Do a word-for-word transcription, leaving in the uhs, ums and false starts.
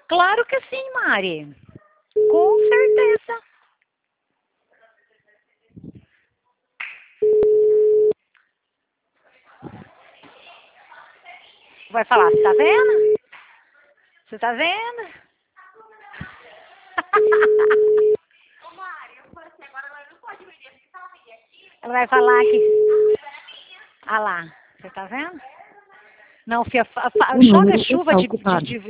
Claro que sim, Mari. Com certeza. Vai falar, você tá vendo? Você tá vendo? Ô, Mari, eu falei assim, agora ela não pode vender, porque se ela vender aqui, Ela vai falar que... a culpa é minha. Ah lá, você tá vendo? Não, filha, fa- fa- O número chove chuva está de, de, ocupado. de